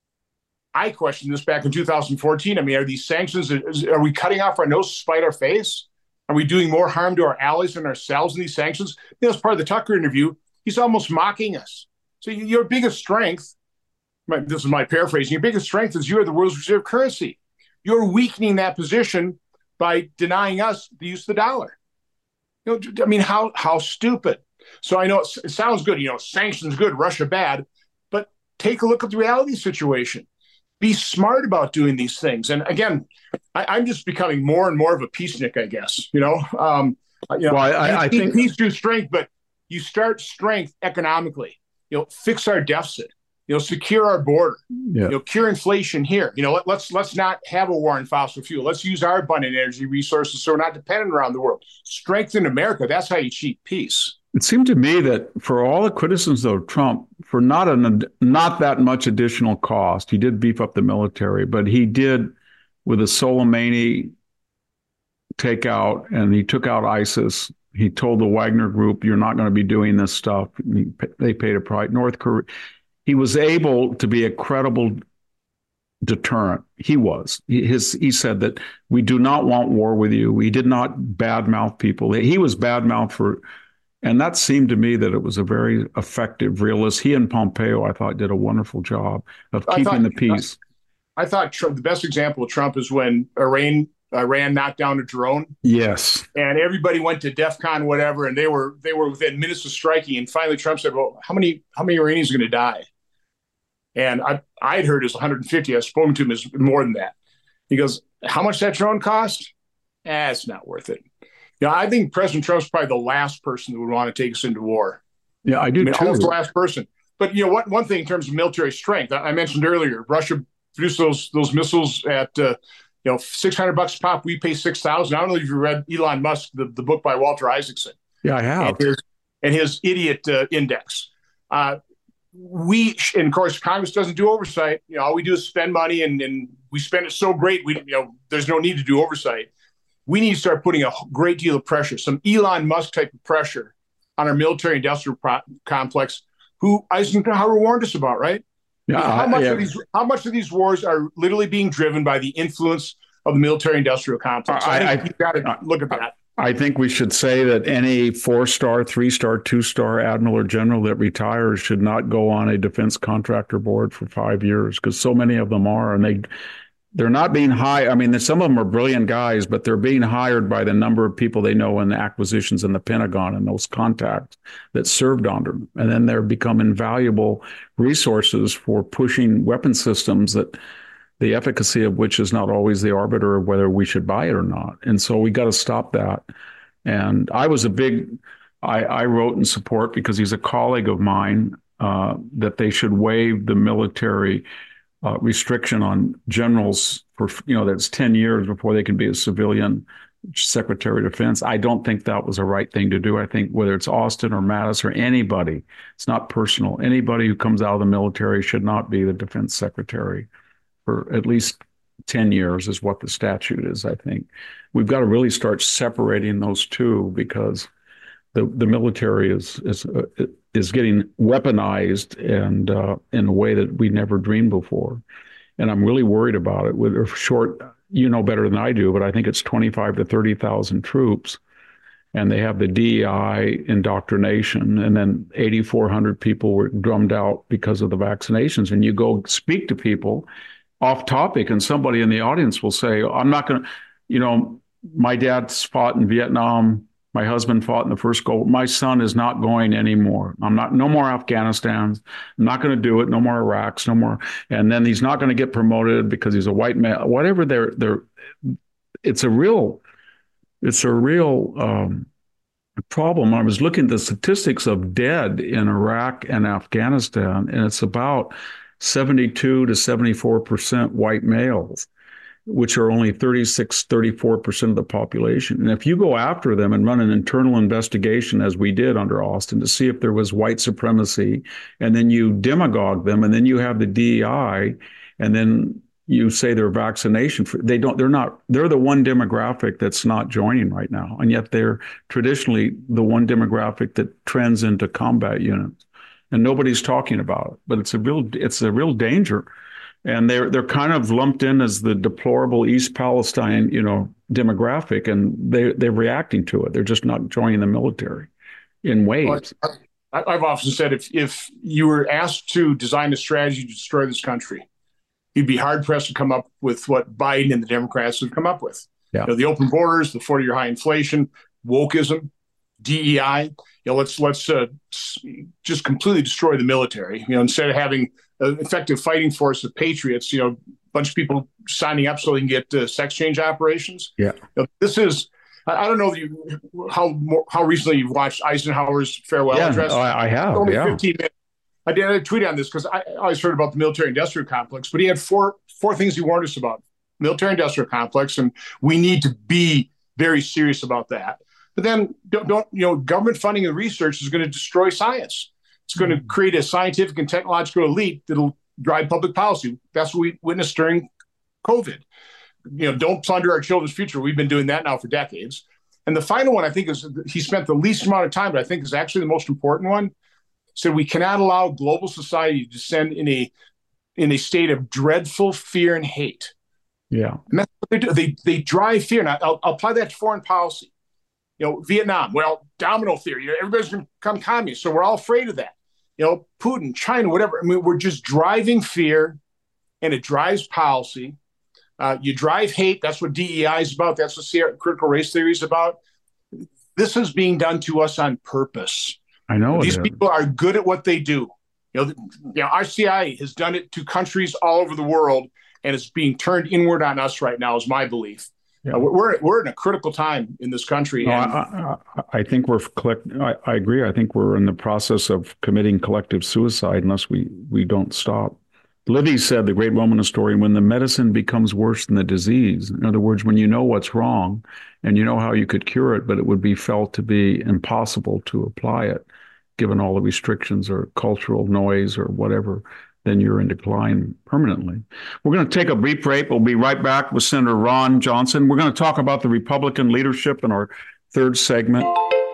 I questioned this back in two thousand fourteen. I mean, are these sanctions, is, are we cutting off our nose to spite our face? Are we doing more harm to our allies and ourselves in these sanctions? You know, as part of the Tucker interview, he's almost mocking us. So your biggest strength, my, this is my paraphrasing, your biggest strength is you're the world's reserve currency. You're weakening that position by denying us the use of the dollar. You know, I mean, how how stupid. So I know it, it sounds good, you know, sanctions good, Russia bad, but take a look at the reality situation. be smart about doing these things. And again, I, I'm just becoming more and more of a peacenik, I guess. You know, um, you know, well, I, I think peace through strength, but you start strength economically. You know, fix our deficit. You know, secure our border. Yeah. You know, cure inflation here. You know, let, let's let's not have a war on fossil fuel. Let's use our abundant energy resources so we're not dependent around the world. Strengthen America. That's how you achieve peace. It seemed to me that for all the criticisms of Trump, for not an not that much additional cost, he did beef up the military, but he did with the Soleimani takeout, and he took out ISIS. He told the Wagner Group, "You're not going to be doing this stuff." He, they paid a price. North Korea. He was able to be a credible deterrent. He was. He, his, he said that we do not want war with you. We did not badmouth people. He was badmouthed for. And that seemed to me that it was a very effective realist. He and Pompeo, I thought, did a wonderful job of keeping thought, the peace. I thought Trump, the best example of Trump is when Iran, Iran knocked down a drone. Yes. And everybody went to DEFCON, whatever, and they were they were within minutes of striking. And finally, Trump said, "Well, how many how many Iranians are going to die?" And I I'd heard it was one hundred fifty. I've spoken to him as more than that. He goes, "How much that drone cost? Eh, it's not worth it." Yeah, I think President Trump's probably the last person that would want to take us into war. Yeah, I do I mean, too. Almost the last person. But you know, what one thing in terms of military strength, I, I mentioned earlier, Russia produced those those missiles at uh, you know six hundred bucks a pop. We pay six thousand. I don't know if you read Elon Musk, the, the book by Walter Isaacson. Yeah, I have. And his, and his idiot uh, index. Uh, we and of course Congress doesn't do oversight. You know, all we do is spend money, and, and we spend it so great. We you know there's no need to do oversight. We need to start putting a great deal of pressure, some Elon Musk type of pressure on our military industrial pro- complex, who Eisenhower warned us about, right? Yeah, how much yeah. of these how much of these wars are literally being driven by the influence of the military industrial complex? I, I think I, you've got to look at that. I think we should say that any four-star, three-star, two-star admiral or general that retires should not go on a defense contractor board for five years, because so many of them are, and they They're not being hired. I mean, some of them are brilliant guys, but they're being hired by the number of people they know in the acquisitions in the Pentagon and those contacts that served under them. And then they're become invaluable resources for pushing weapon systems that the efficacy of which is not always the arbiter of whether we should buy it or not. And so we got to stop that. And I was a big, I, I wrote in support, because he's a colleague of mine, uh, that they should waive the military Uh, restriction on generals for, you know, that's ten years before they can be a civilian Secretary of Defense. I don't think that was the right thing to do. I think whether it's Austin or Mattis or anybody, it's not personal. Anybody who comes out of the military should not be the Defense Secretary for at least ten years is what the statute is, I think. We've got to really start separating those two, because the, the military is is uh, is getting weaponized and uh, in a way that we never dreamed before. And I'm really worried about it. With a short, you know better than I do, but I think it's twenty-five to thirty thousand troops, and they have the D E I indoctrination, and then eighty-four hundred people were drummed out because of the vaccinations. And you go speak to people off topic, and somebody in the audience will say, I'm not going to, you know, my dad's fought in Vietnam. My husband fought in the first Gulf. My son is not going anymore. I'm not, no more Afghanistans. I'm not going to do it. No more Iraqs, no more. And then he's not going to get promoted because he's a white man, whatever they're, they're, it's a real, it's a real um, problem. I was looking at the statistics of dead in Iraq and Afghanistan, and it's about seventy-two to seventy-four percent white males, which are only thirty-six, thirty-four percent of the population. And if you go after them and run an internal investigation, as we did under Austin, to see if there was white supremacy, and then you demagogue them, and then you have the D E I, and then you say they're vaccination for, they don't, they're not, they're the one demographic that's not joining right now. And yet they're traditionally the one demographic that trends into combat units. And nobody's talking about it, but it's a real, it's a real danger. And they're they're kind of lumped in as the deplorable East Palestine, you know, demographic, and they they're reacting to it. They're just not joining the military in waves. Well, I've often said if if you were asked to design a strategy to destroy this country, you'd be hard pressed to come up with what Biden and the Democrats have come up with. Yeah. You know, the open borders, the forty-year high inflation, wokeism, D E I. You know, let's let's uh, just completely destroy the military. You know, instead of having an effective fighting force of patriots, you know, a bunch of people signing up so they can get uh, sex change operations. Yeah. You know, this is, I don't know if you, how how recently you've watched Eisenhower's farewell yeah, address. I, I have. It's only yeah. fifteen minutes. I did a tweet on this because I always heard about the military-industrial complex, but he had four four things he warned us about. Military-industrial complex, and we need to be very serious about that. But then, don't, don't you know, government funding and research is going to destroy science. It's going to create a scientific and technological elite that'll drive public policy. That's what we witnessed during COVID. You know, don't plunder our children's future. We've been doing that now for decades. And the final one, I think, is he spent the least amount of time, but I think is actually the most important one. So we cannot allow global society to descend in a in a state of dreadful fear and hate. Yeah, and that's what they do. They they drive fear. And I'll, I'll apply that to foreign policy. You know, Vietnam. Well, domino theory. Everybody's going to become communist, so we're all afraid of that. You know, Putin, China, whatever. I mean, we're just driving fear, and it drives policy. Uh, you drive hate. That's what D E I is about. That's what critical race theory is about. This is being done to us on purpose. I know these people are good at what they do. You know, the, you know, our C I A has done it to countries all over the world, and it's being turned inward on us right now. Is my belief. Yeah. Uh, we're we're in a critical time in this country. No, and, I, I, I think we're collect. I, I agree. I think we're in the process of committing collective suicide unless we we don't stop. Livy said, the great woman historian, when the medicine becomes worse than the disease. In other words, when you know what's wrong and you know how you could cure it, but it would be felt to be impossible to apply it, given all the restrictions or cultural noise or whatever, then you're in decline permanently. We're going to take a brief break. We'll be right back with Senator Ron Johnson. We're going to talk about the Republican leadership in our third segment.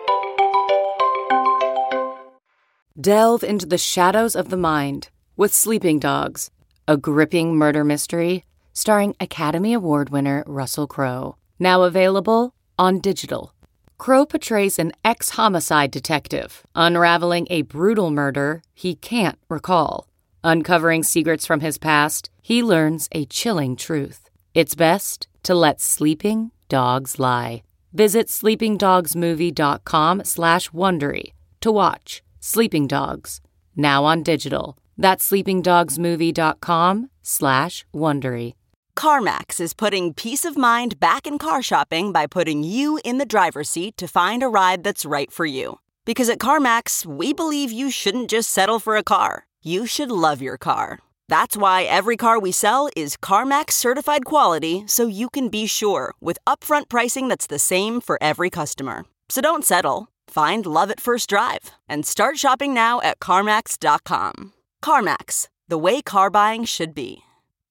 Delve into the shadows of the mind with Sleeping Dogs, a gripping murder mystery starring Academy Award winner Russell Crowe. Now available on digital. Crowe portrays an ex-homicide detective unraveling a brutal murder he can't recall. Uncovering secrets from his past, he learns a chilling truth. It's best to let sleeping dogs lie. Visit sleepingdogsmovie.com slash Wondery to watch Sleeping Dogs, now on digital. That's sleepingdogsmovie.com slash Wondery. CarMax is putting peace of mind back in car shopping by putting you in the driver's seat to find a ride that's right for you. Because at CarMax, we believe you shouldn't just settle for a car. You should love your car. That's why every car we sell is CarMax certified quality, so you can be sure with upfront pricing that's the same for every customer. So don't settle. Find love at first drive and start shopping now at CarMax dot com. CarMax, the way car buying should be.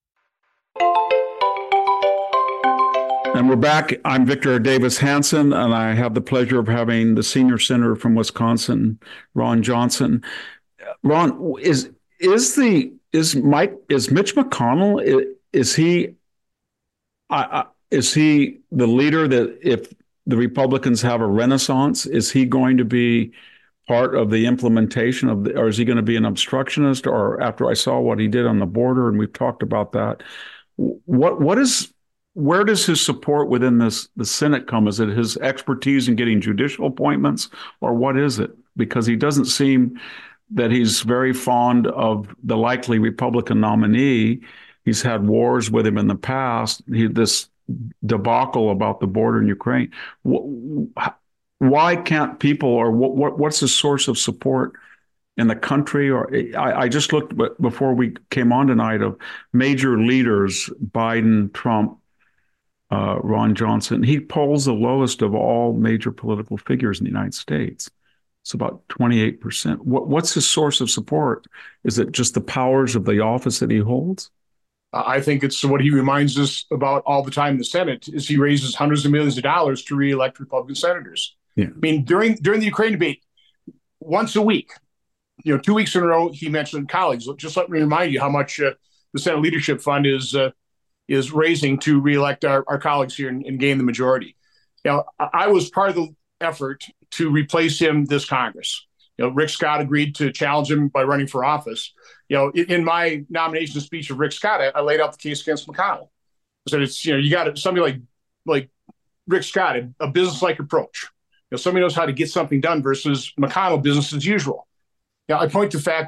And we're back. I'm Victor Davis Hanson, and I have the pleasure of having the senior senator from Wisconsin, Ron Johnson. Ron, is is the is Mike is Mitch McConnell? Is, is he uh, is he the leader that if the Republicans have a renaissance, is he going to be part of the implementation of the, or is he going to be an obstructionist? Or after I saw what he did on the border, and we've talked about that, what what is where does his support within this the Senate come? Is it his expertise in getting judicial appointments, or what is it? Because he doesn't seem that he's very fond of the likely Republican nominee. He's had wars with him in the past. He this debacle about the border in Ukraine. Why can't people, or what, what what's the source of support in the country? Or I, I just looked before we came on tonight of major leaders, Biden, Trump, uh, Ron Johnson. He polls the lowest of all major political figures in the United States. It's about twenty-eight percent. What, what's his source of support? Is it just the powers of the office that he holds? I think it's what he reminds us about all the time in the Senate is he raises hundreds of millions of dollars to reelect Republican senators. Yeah. I mean, during during the Ukraine debate, once a week, you know, two weeks in a row, he mentioned colleagues. Just let me remind you how much uh, the Senate Leadership Fund is uh, is raising to reelect our, our colleagues here and, and gain the majority. You know, I, I was part of the effort to replace him this Congress. You know, Rick Scott agreed to challenge him by running for office. You know, in, in my nomination speech of Rick Scott, I, I laid out the case against McConnell. I said, it's, you know, you got somebody like like Rick Scott, a, a business-like approach. You know, somebody knows how to get something done versus McConnell, business as usual. Now, I point to the fact that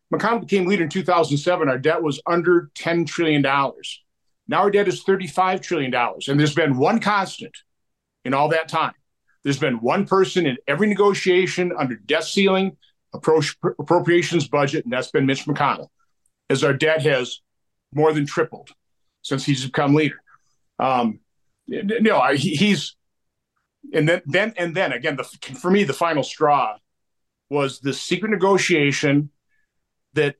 McConnell became leader in two thousand seven, our debt was under ten trillion dollars. Now our debt is thirty-five trillion dollars. And there's been one constant in all that time. There's been one person in every negotiation under debt ceiling, appropriations budget, and that's been Mitch McConnell, as our debt has more than tripled since he's become leader. Um, no, I, he's, and then, then, and then again, the, for me, the final straw was the secret negotiation that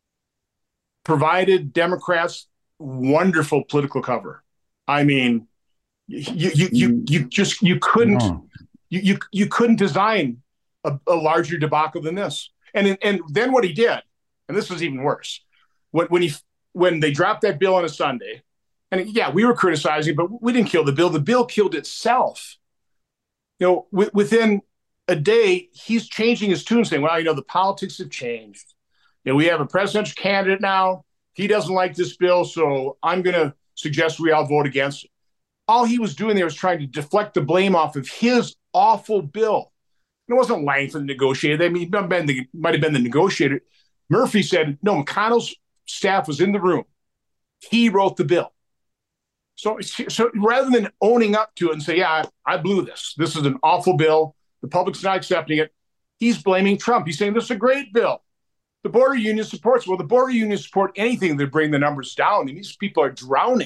provided Democrats wonderful political cover. I mean, you you you you just you couldn't no. you, you you couldn't design a, a larger debacle than this. And and then what he did, and this was even worse, when when he when they dropped that bill on a Sunday, and yeah, we were criticizing, but we didn't kill the bill. The bill killed itself. You know, w- within a day, he's changing his tune, saying, "Well, you know, the politics have changed. You know, we have a presidential candidate now. He doesn't like this bill, so I'm going to suggest we all vote against it." All he was doing there was trying to deflect the blame off of his awful bill. It wasn't Langford negotiated. I mean, it might have been the negotiator. Murphy said, no, McConnell's staff was in the room. He wrote the bill. So, so rather than owning up to it and say, yeah, I, I blew this. This is an awful bill. The public's not accepting it. He's blaming Trump. He's saying this is a great bill. The border union supports. Well, the border unions support anything that bring the numbers down, and these people are drowning.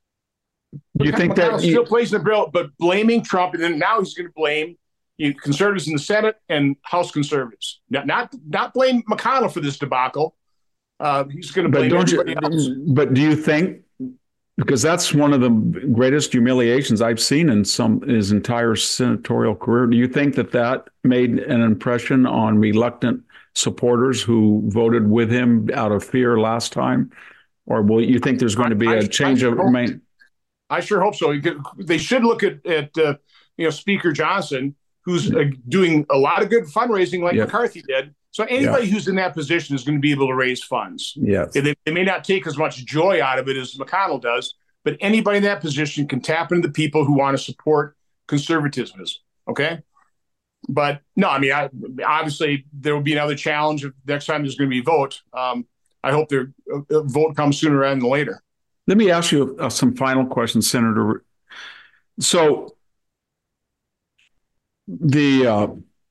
Do you think McConnell that you, still plays the bill, but blaming Trump, and then now he's going to blame you know, conservatives in the Senate and House conservatives. Not not, not blame McConnell for this debacle. Uh, he's going to blame but everybody you, else. But do you think, because that's one of the greatest humiliations I've seen in some his entire senatorial career, do you think that that made an impression on reluctant supporters who voted with him out of fear last time? Or will you think there's going to be I, a I, change I of remain? I sure hope so. They should look at, at uh, you know, Speaker Johnson, who's uh, doing a lot of good fundraising like yep. McCarthy did. So anybody yep. who's in that position is going to be able to raise funds. Yes. They, they may not take as much joy out of it as McConnell does, but anybody in that position can tap into the people who want to support conservatism. Okay? But no, I mean, I, obviously there will be another challenge if next time there's going to be a vote. Um, I hope their uh, vote comes sooner rather than later. Let me ask you uh, some final questions, Senator. So the uh,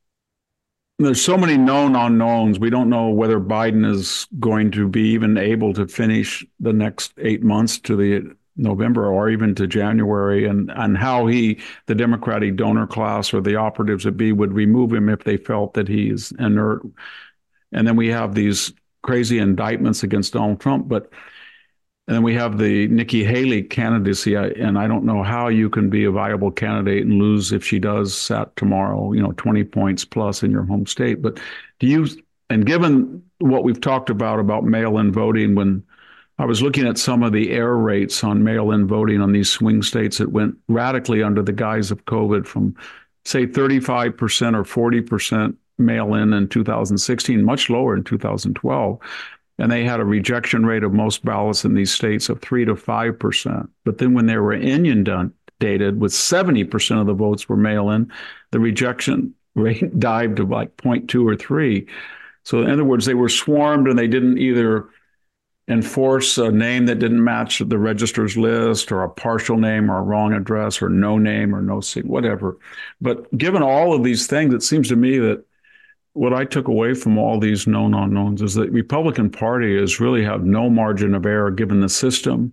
there's so many known unknowns. We don't know whether Biden is going to be even able to finish the next eight months to the November or even to January, and, and how he, the Democratic donor class or the operatives at be would remove him if they felt that he's inert. And then we have these crazy indictments against Donald Trump, but and then we have the Nikki Haley candidacy, and I don't know how you can be a viable candidate and lose if she does sat tomorrow, you know, twenty points plus in your home state. But do you, and given what we've talked about, about mail-in voting, when I was looking at some of the error rates on mail-in voting on these swing states that went radically under the guise of COVID from, say, thirty-five percent or forty percent mail-in in two thousand sixteen, much lower in two thousand twelve. And they had a rejection rate of most ballots in these states of three to five percent. But then when they were inundated with seventy percent of the votes were mail-in, the rejection rate dived to like zero point two or three. So in other words, they were swarmed and they didn't either enforce a name that didn't match the registrar's list or a partial name or a wrong address or no name or no seat, whatever. But given all of these things, it seems to me that what I took away from all these known unknowns is that the Republican Party is really have no margin of error given the system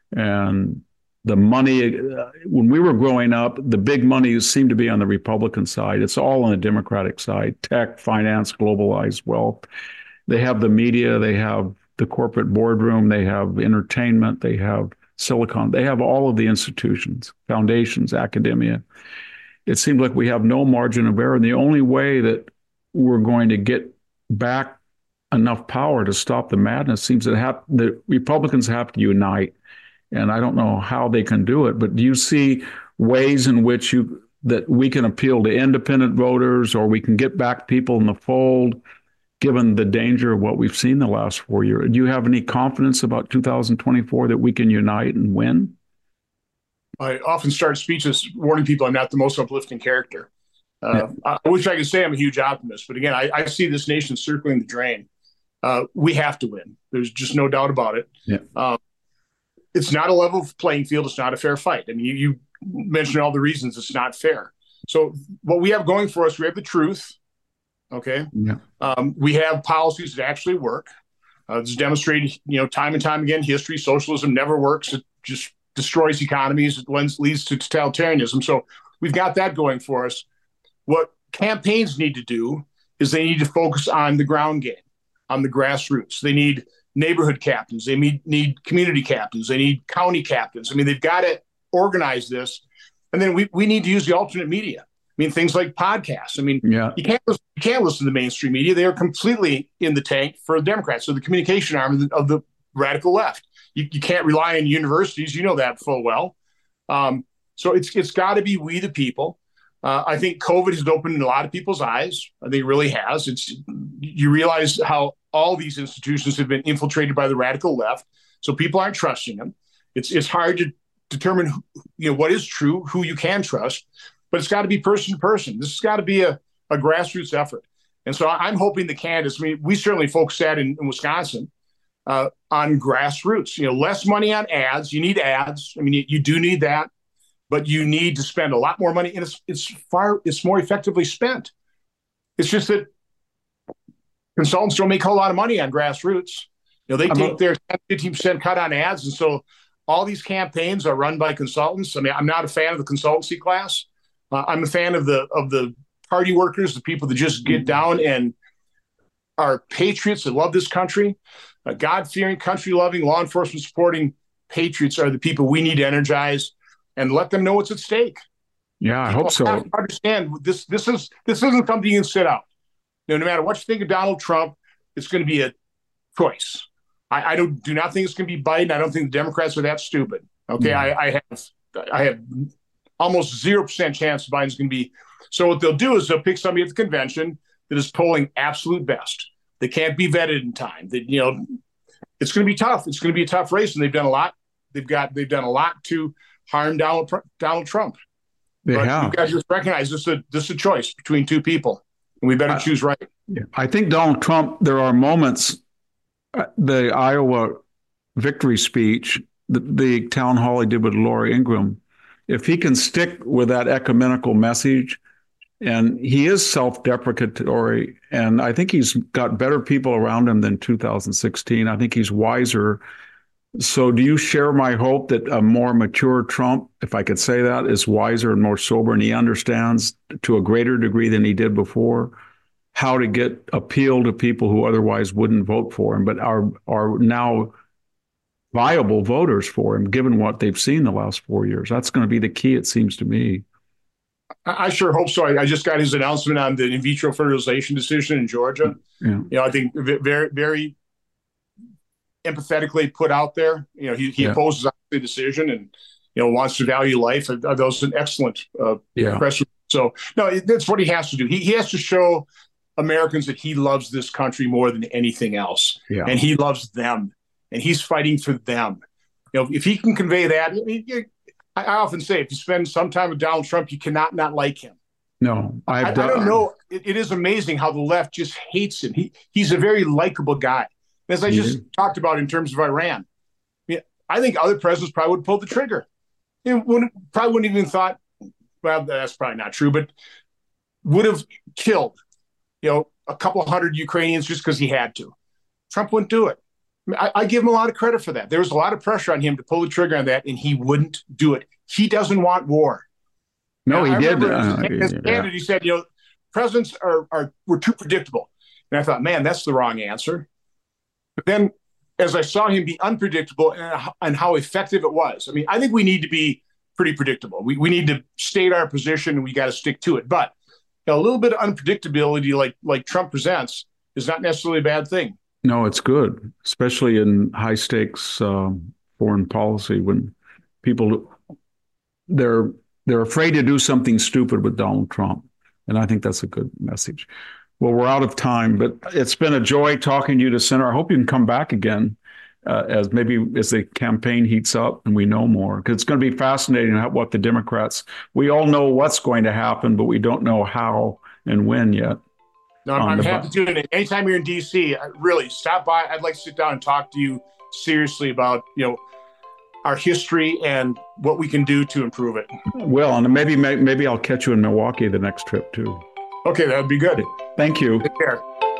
and the money. When we were growing up, the big money seemed to be on the Republican side. It's all on the Democratic side: tech, finance, globalized wealth. They have the media, they have the corporate boardroom, they have entertainment, they have Silicon, they have all of the institutions, foundations, academia. It seems like we have no margin of error. And the only way that we're going to get back enough power to stop the madness seems that have, the Republicans have to unite. And I don't know how they can do it, but do you see ways in which you that we can appeal to independent voters, or we can get back people in the fold, given the danger of what we've seen the last four years? Do you have any confidence about two thousand twenty-four that we can unite and win? I often start speeches warning people I'm not the most uplifting character. Uh, yeah. I wish I could say I'm a huge optimist, but again, I, I see this nation circling the drain. Uh, we have to win. There's just no doubt about it. Yeah. Uh, it's not a level playing field. It's not a fair fight. I mean, you, you mentioned all the reasons it's not fair. So what we have going for us, we have the truth. Okay. Yeah. Um, we have policies that actually work. Uh, it's demonstrated, you know, time and time again, history, socialism never works. It just destroys economies. It lends, leads to totalitarianism. So we've got that going for us. What campaigns need to do is they need to focus on the ground game, on the grassroots. They need neighborhood captains. They need, need community captains. They need county captains. I mean, they've got to organize this. And then we, we need to use the alternate media. I mean, things like podcasts. I mean, yeah. you can't listen, you can't listen to the mainstream media. They are completely in the tank for the Democrats. So the communication arm of the, of the radical left. You, you can't rely on universities. You know that full well. Um, so it's it's got to be we the people. Uh, I think COVID has opened a lot of people's eyes. I think it really has. It's you realize how all these institutions have been infiltrated by the radical left. So people aren't trusting them. It's it's hard to determine who, you know what is true, who you can trust. But it's got to be person to person. This has got to be a, a grassroots effort. And so I'm hoping the candidates, I mean, we certainly focus that in, in Wisconsin uh, on grassroots, you know, less money on ads. You need ads. I mean, you, you do need that, but you need to spend a lot more money and it's, it's far, it's more effectively spent. It's just that consultants don't make a whole lot of money on grassroots. You know, they take their fifteen percent cut on ads. And so all these campaigns are run by consultants. I mean, I'm not a fan of the consultancy class. Uh, I'm a fan of the of the party workers, the people that just get down and are patriots that love this country, uh, God-fearing, country-loving, law enforcement supporting patriots are the people we need to energize and let them know what's at stake. Yeah, I people hope so. Have to understand this. This is this isn't something you can sit out. You know, no matter what you think of Donald Trump, it's going to be a choice. I, I don't do not think it's going to be Biden. I don't think the Democrats are that stupid. Okay, mm. I, I have I have. almost zero percent chance Biden's going to be. So what they'll do is they'll pick somebody at the convention that is polling absolute best. They can't be vetted in time. That you know, it's going to be tough. It's going to be a tough race, and they've done a lot. They've got they've done a lot to harm Donald Donald Trump. They but have. You guys just recognize this is a this is a choice between two people, and we better uh, choose right. Yeah. I think Donald Trump. There are moments. Uh, the Iowa victory speech, the, the town hall he did with Laura Ingraham. If he can stick with that ecumenical message, and he is self-deprecatory, and I think he's got better people around him than two thousand sixteen. I think he's wiser. So do you share my hope that a more mature Trump, if I could say that, is wiser and more sober, and he understands to a greater degree than he did before how to get appeal to people who otherwise wouldn't vote for him, but are are now viable voters for him, given what they've seen the last four years. That's going to be the key, it seems to me. I sure hope so. I, I just got his announcement on the in vitro fertilization decision in Georgia. Yeah. You know, I think very, very empathetically put out there. You know, he, he yeah. opposes the decision and, you know, wants to value life. That was an excellent uh, yeah. press. So, no, that's what he has to do. He, he has to show Americans that he loves this country more than anything else. Yeah. And he loves them. And he's fighting for them. You know, if he can convey that, I mean, I often say, if you spend some time with Donald Trump, you cannot not like him. No, I've I, done, I don't know. It, it is amazing how the left just hates him. He he's a very likable guy. As I just is. talked about in terms of Iran, I, mean, I think other presidents probably would have pulled the trigger. You know, wouldn't, probably wouldn't even thought. Well, that's probably not true, but would have killed, you know, a couple hundred Ukrainians just because he had to. Trump wouldn't do it. I, I give him a lot of credit for that. There was a lot of pressure on him to pull the trigger on that, and he wouldn't do it. He doesn't want war. No, now, he did. As, uh, as yeah. candidate, he said, you know, presidents are are were too predictable. And I thought, man, that's the wrong answer. But then, as I saw him be unpredictable and, and how effective it was, I mean, I think we need to be pretty predictable. We we need to state our position, and we got to stick to it. But you know, a little bit of unpredictability, like like Trump presents, is not necessarily a bad thing. No, it's good, especially in high stakes um, foreign policy when people they're they're afraid to do something stupid with Donald Trump, and I think that's a good message. Well, we're out of time, but it's been a joy talking to you, to Senator. I hope you can come back again uh, as maybe as the campaign heats up and we know more, because it's going to be fascinating what the Democrats. We all know what's going to happen, but we don't know how and when yet. No, I'm, I'm happy to do it. Anytime you're in D C, really stop by. I'd like to sit down and talk to you seriously about, you know, our history and what we can do to improve it. Well, and maybe maybe I'll catch you in Milwaukee the next trip too. Okay, that would be good. Thank you. Take care.